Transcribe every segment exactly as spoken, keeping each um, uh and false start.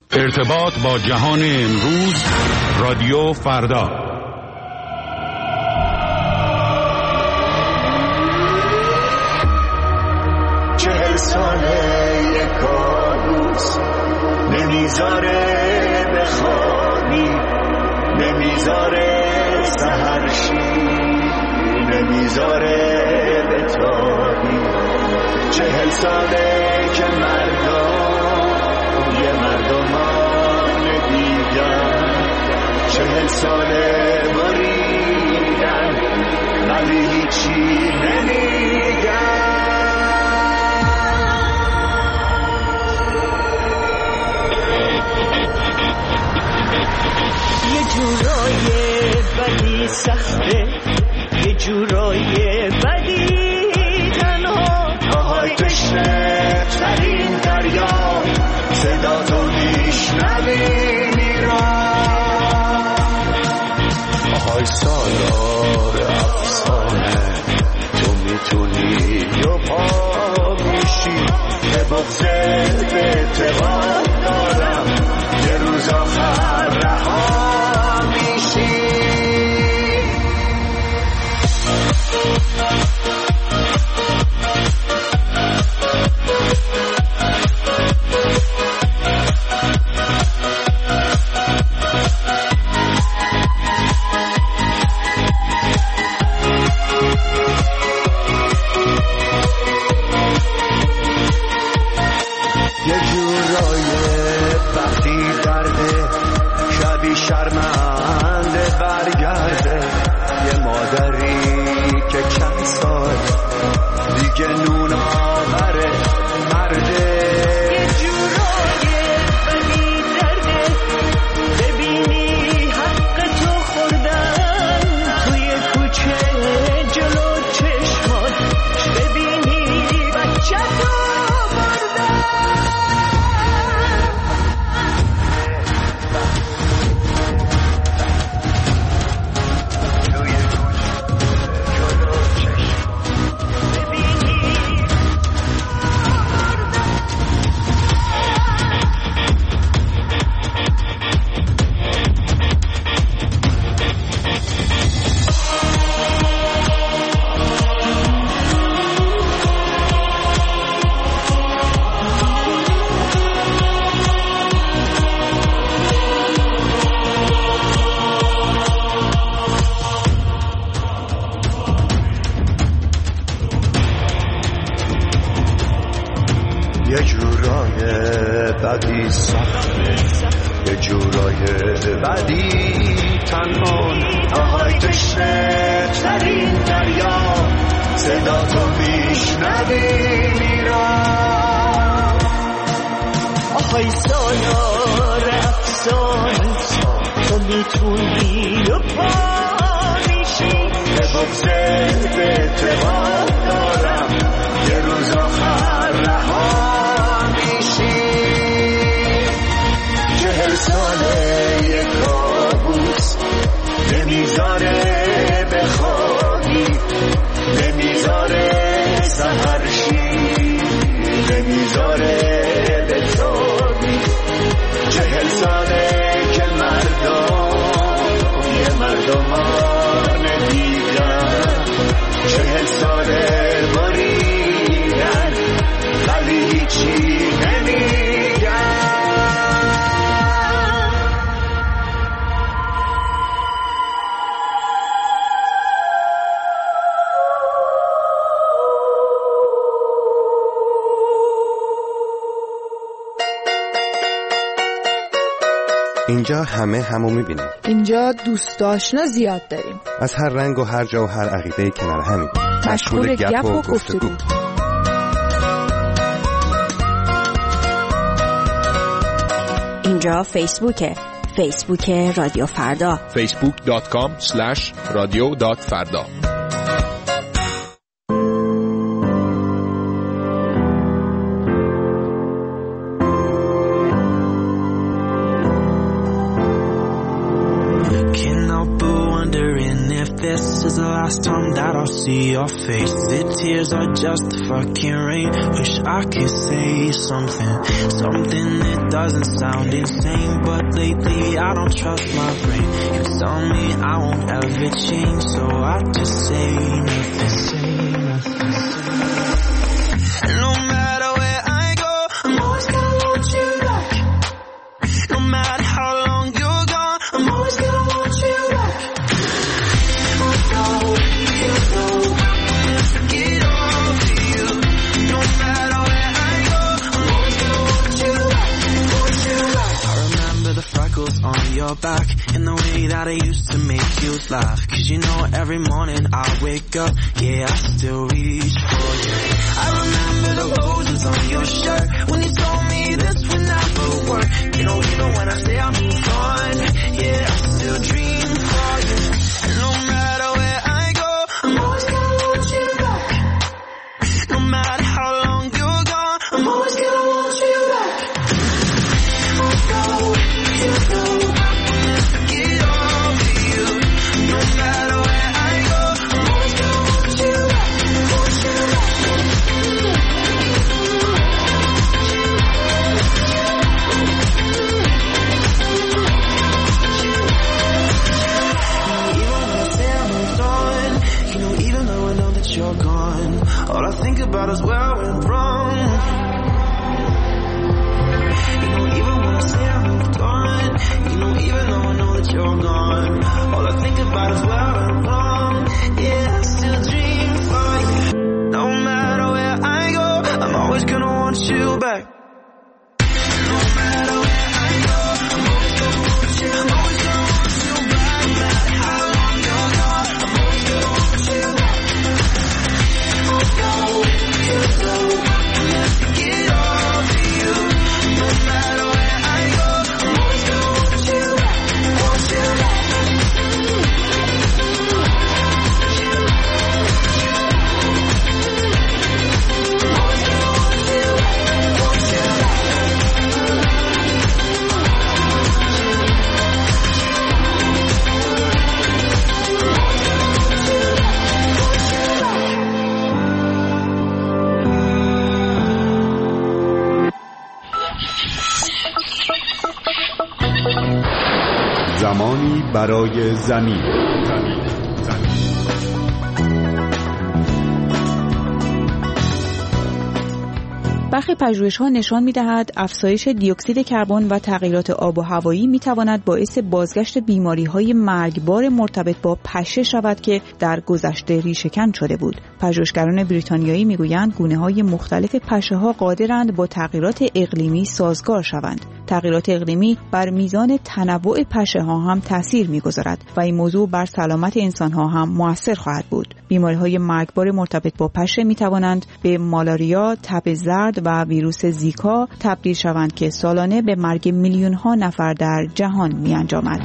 ارتباط با جهان امروز، رادیو فردا. چهل ساله یک کابوس نمیذاره بخوابی، نمیذاره سحرشی، نمیذاره بتابی. چهل ساله که مردم یه مردمان دیگر، چهل ساله بریدن ولی هیچی نمیگن. یه جورای بدی سخته، یه جورای بدی تنها، پاهای تشنه ترین دریا، صدا تو میشنوی میران. پاهای سالار افسانه، تو میتونی یا پا میشی. به بغضت به اعتقاد دارم یه روز آخر رها میشی. یه جورای وقتی درده شبی شرمنده برگرده، یه مادری که چند سال دیگه نون آوره مرده. یه جورای وقتی درده ببینی حق تو خوردن توی کوچه جلو چشمات، ببینی بچه تو یه جورای بدی سخته، یه جورای بدی تنها، پاهای تشنه ترین دریا، صدا تو میشنوی میران. آهای سالار افسانه، تو میتونی و پا میشی. به بغضت به اعتقاد دارم یه روز آخر رها میشی. چهل ساله یک کابوس نمیذاره بخوابی، نمیذاره سحرشی، نمیذاره بتابی. چهل ساله که مردم یه مردمان دیگر، چهل ساله بریدن ولی هیچی نمیگن. اینجا همه همو میبینیم. اینجا دوست آشنا زیاد داریم، از هر رنگ و هر جا و هر عقیده‌ای کنار همیم، مشغول گپ و گفتگو. اینجا فیسبوکه، فیسبوک رادیو فردا، فیسبوک دات کام اسلش رادیو دات فردا. Can't help but wondering if this is the last last time that I'll see your face. The tears are just the fucking rain. Wish I could say something, something that doesn't sound insane, but lately I don't trust my brain. You tell me I won't ever change, so I just say nothing, say nothing. And no matter where I go, I'm always gonna want you back. No matter how long you're gone, I'm always gonna want you back. I know, you know, I'll never get over you. No matter where I go, I'm always gonna want you back, want you back. I remember the freckles on your back, and the way that I used to make you laugh. Cause you know every morning I wake up, yeah, I still reach for you. I remember the roses on your shirt, when you told me this would never work. You know, even when I say I move on, yeah, I still dream for you. And no matter where I go, I'm always gonna want you back. No matter how long you're gone, I'm always gonna want you back. I know, you know, I'll never get over you. No matter where I go, I'm always gonna want you back, want you back. You're gone. All I think about is where I went wrong. You know, even when I say I moved on, you know, even though I know that you're gone, all I think about is where I went wrong. Yeah, I still dream for you. No matter where I go, I'm always gonna want you back. No matter where I go, I'm always gonna want you. I'm always gonna want you back. No matter how long you're gone, I'm always gonna want you back. زمانی برای زمین. زمین. زمین. برخی پژوهش‌ها نشان می‌دهد افزایش دیوکسید کربن و تغییرات آب و هوایی می‌تواند باعث بازگشت بیماری‌های مرگبار مرتبط با پشه شود که در گذشته ریشه‌کن شده بود. پژوهشگران بریتانیایی می‌گویند گونه‌های مختلف پشه‌ها قادرند با تغییرات اقلیمی سازگار شوند. تغییرات اقلیمی بر میزان تنوع پشه‌ها هم تأثیر می‌گذارد و این موضوع بر سلامت انسان‌ها هم مؤثر خواهد بود. بیماری‌های مرگبار مرتبط با پشه می‌توانند به مالاریا، تب زرد و ویروس زیکا تبدیل شوند که سالانه به مرگ میلیون‌ها نفر در جهان می‌انجامد.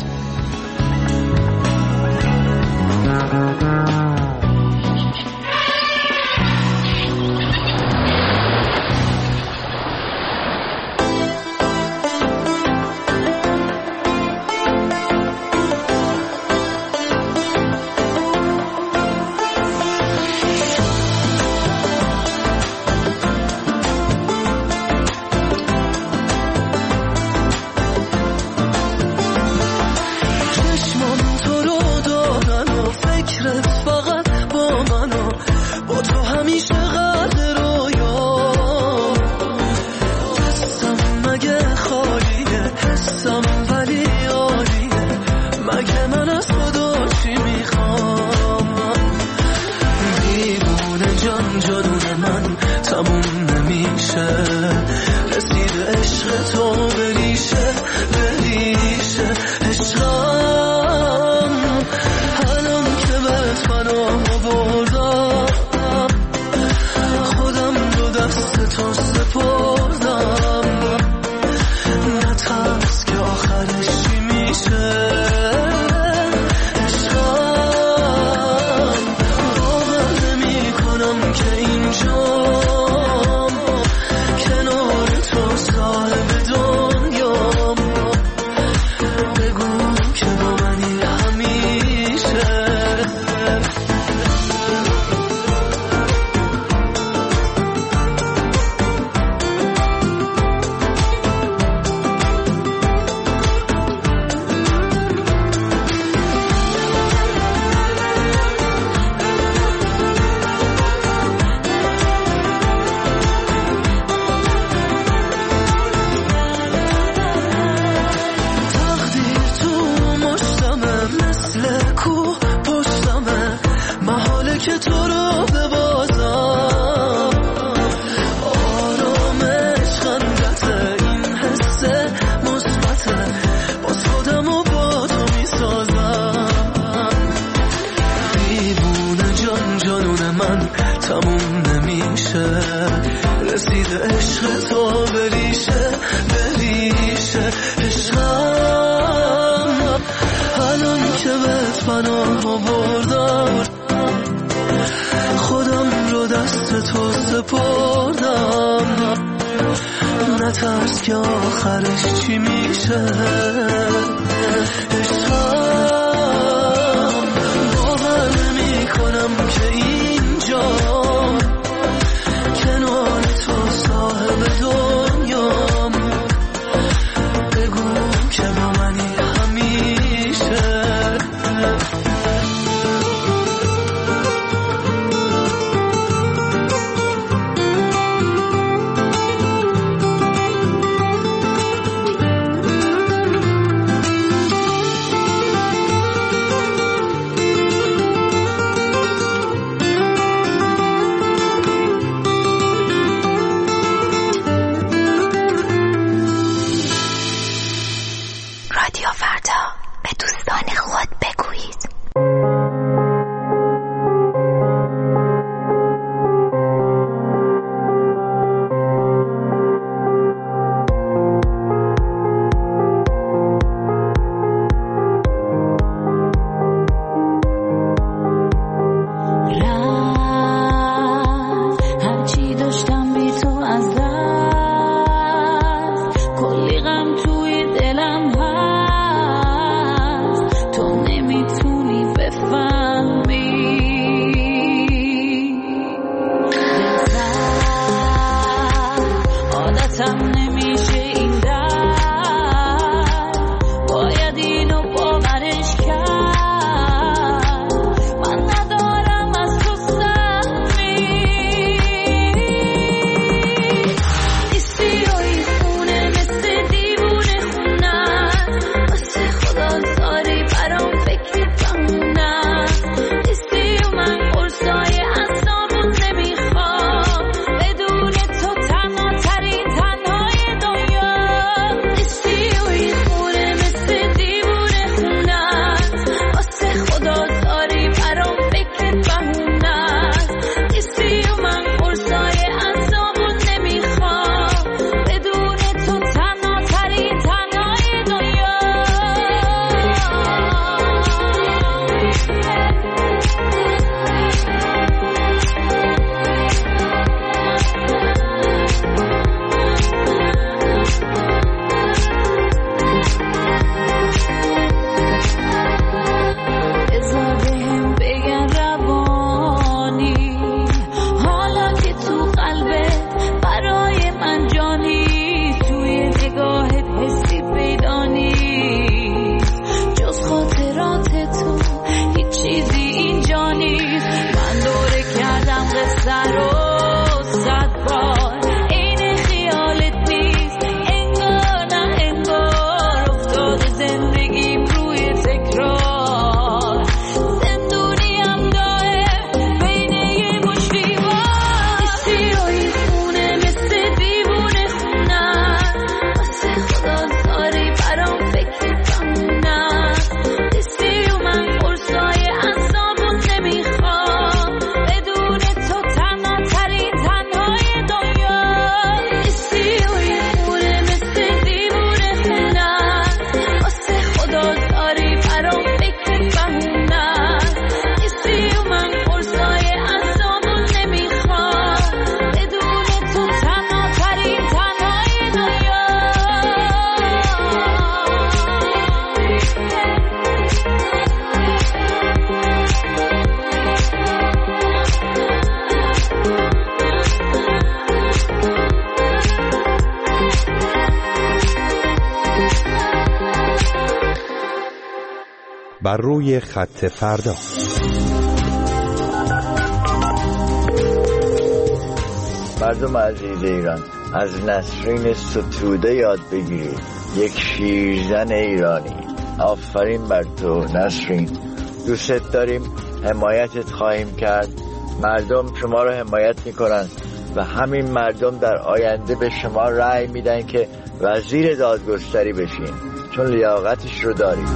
کنار تو صاحب دنیا نترس که آخرش چی میشه. عشقم باور نمی کنم که اینجا کنار تو صاحب دنیام. بگو که با منی همیشه. بر روی خط فردا. مردم عزیز ایران، از نسرین ستوده یاد بگیرید، یک شیرزن ایرانی. آفرین بر تو نسرین، دوست داریم، حمایتت خواهیم کرد. مردم شما رو حمایت میکنن و همین مردم در آینده به شما رأی میدن که وزیر دادگستری بشین، چون لیاقتش رو داریم.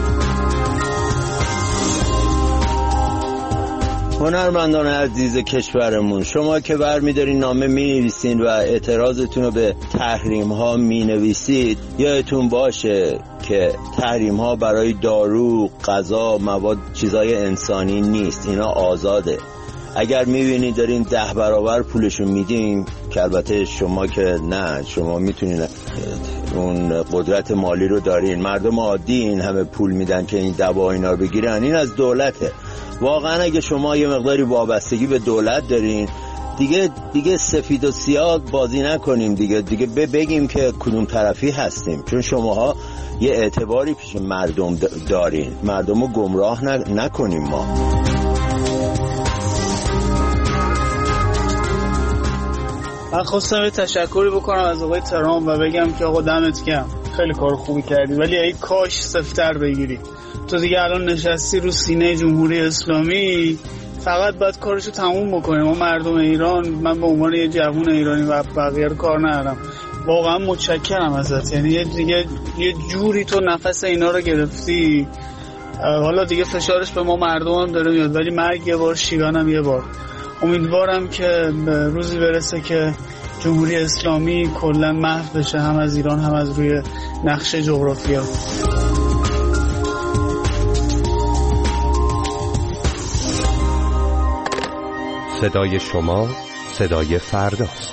هنرمندان عزیز کشورمون، شما که برمی‌دارین نامه می‌نویسین و اعتراضتون رو به تحریم‌ها می‌نویسید، یادتون باشه که تحریم‌ها برای دارو، غذا، مواد، چیزای انسانی نیست. اینا آزاده. اگر میبینید دارین ده برابر پولشو میدین، که البته شما که نه، شما میتونین اون قدرت مالی رو دارین، مردم عادی این همه پول میدن که این دوا اینا رو بگیرن، این از دولته. واقعا اگه شما یه مقداری وابستگی به دولت دارین، دیگه دیگه سفید و سیاه بازی نکنیم دیگه، دیگه بگیم که کدوم طرفی هستیم، چون شماها یه اعتباری پیش مردم دارین، مردم رو گمراه نکنیم ما. من خواستم یه تشکری بکنم از آقای ترامپ و بگم که آقا دمت گرم، خیلی کار خوبی کردی، ولی ای کاش سفتر بگیری. تو دیگه الان نشستی رو سینه جمهوری اسلامی، فقط باید کارشو تموم بکنیم. ما مردم ایران، من به عنوان یه جوون ایرانی و بقیه رو کار ندارم، واقعا متشکرم ازت. یعنی یه دیگه یه جوری تو نفس اینا رو گرفتی. حالا دیگه فشارش به ما مردم هم داره میاد، ولی مرگ یه بار، شیون هم یه بار. امیدوارم که روزی برسه که جمهوری اسلامی کلا محو بشه، هم از ایران هم از روی نقشه جغرافیا. صدای شما صدای فرداست.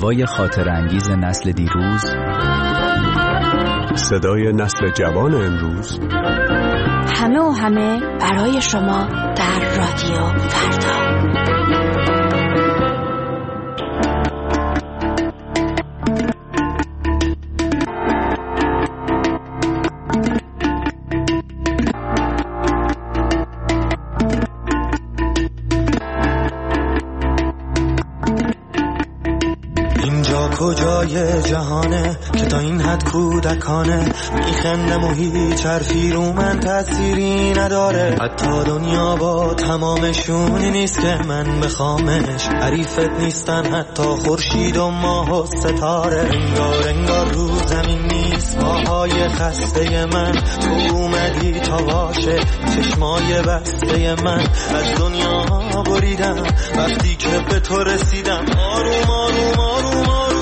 نوای خاطر انگیز نسل دیروز، صدای نسل جوان امروز، همه و همه برای شما در رادیو فردا. کجای جهانه که تا این حد کودکانه میخندم و هیچ حرفی رو من تأثیری نداره، حتی دنیا با تمامشونی نیست که من بخوامش، حریفت نیستن حتی خورشید و ماه و ستاره، انگار انگار رو زمین نیست پاهای خسته من، تو اومدی تا باشه چشمای بسته من، از دنیا بریدم وقتی که به تو رسیدم، آروم آروم آروم آروم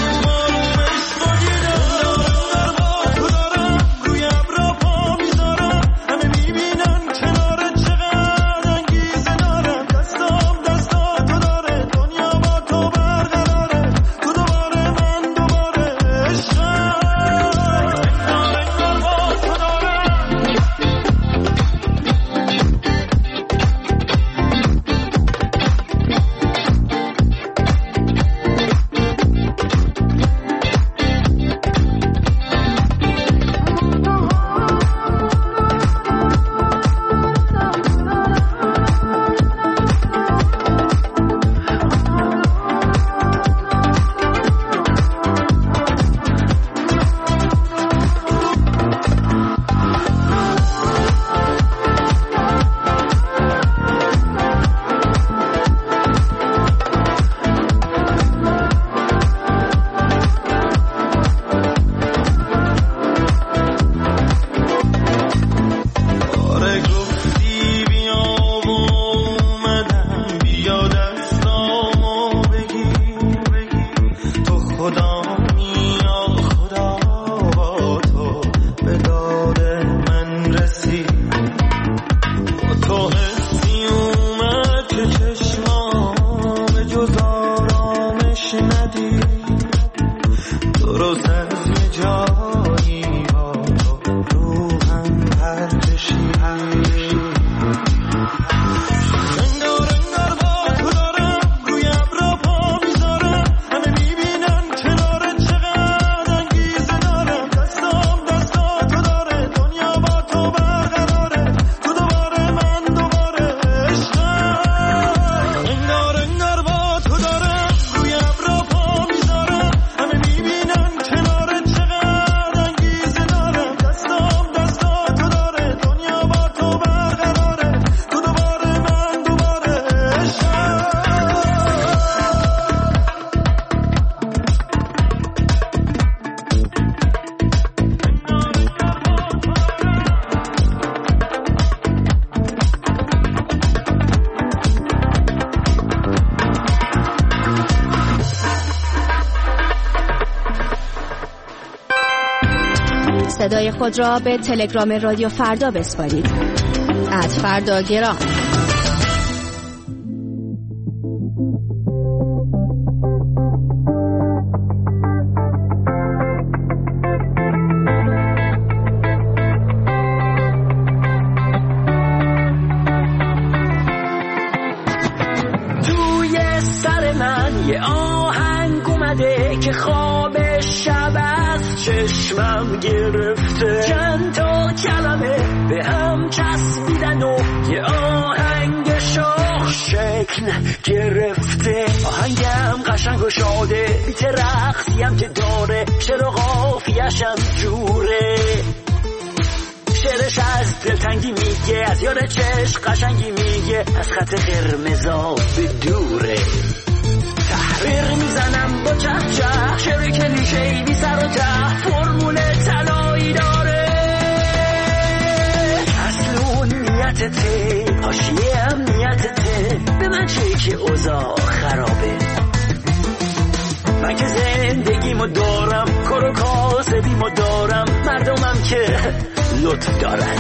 صدای خود را به تلگرام رادیو فردا بسپارید. ات فردا گرام. توی سر من یه آهنگ اومده که خواب شب از چشمم گرفته، چند تا کلمه به هم چسبیدن و یه آهنگ شاه شکل گرفته، آهنگم قشنگ و شاده، بیت رقصیم که داره، شعر و قافیه‌شم جوره، شعرش از دلتنگی میگه، از یار چشم قشنگی میگه، از خط قرمزا به دوره، تحریر میزنم با چه چه، شعر کلیشه‌ای بی سر و ته، فرمول طلایی داره، اصل اون نیتته، حاشیه هم نیتته، به من چه که اوضاع خرابه، من که زندگیمو دارم، کار و کاسبیمو دارم، مردمم که لطف دارن،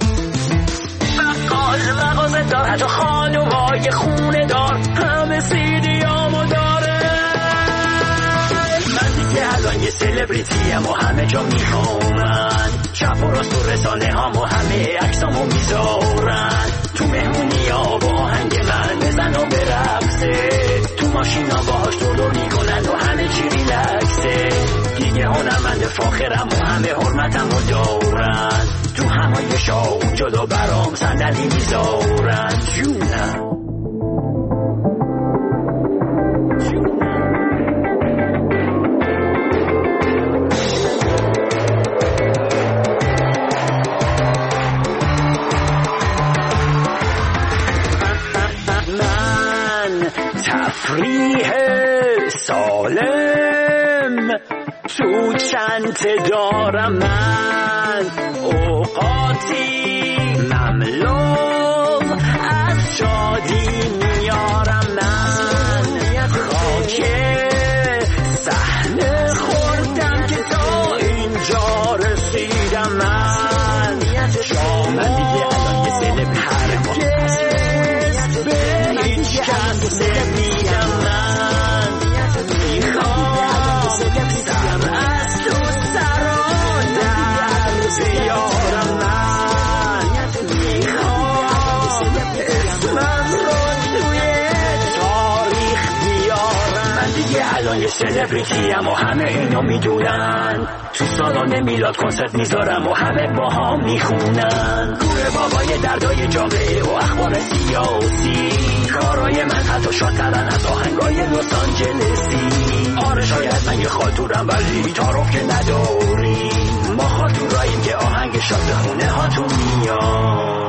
بقال مغازه دار، حتی خانومای خونه دار، همه سیدیامو داره، الان یه سلبریتیم و همه جا میخوامن، چپ و راست و رسانه هم و همه عکسامو میذارن، تو مهمونی ها با آهنگ من بزن و برقصه، تو ماشین ها باهاش دور میکنن و همه چی ریلکسه، دیگه هنرمند فاخرم و همه حرمتم رو دارن، تو همایشا جدا برام صندلی میذارن. جونم تفریح سالم تو چند دارم من، اوقاتی مملو از شادی میارم من، خاک صحنه خوردم که تا اینجا رسیدم من، شما هرگز به هیچ کس نمیگم من، میخوام سر از تو سران در بیارم من، میخوام اسمم رو توی تاریخ بیارم من، دیگه الان یه سلبریتیم و همه اینو میدونن، تو سالن میلاد کنسرت میذارم و همه با هم میخونن، گوره بابای دردای جامعه و اخبار سیاسی، کارای من حتی شادترن از آهنگای لس آنجلسی، آره شاید من یه خاطورم ولی تعارف که نداریم، ما خاطوراییم که آهنگ شاد خونه هاتون میاد.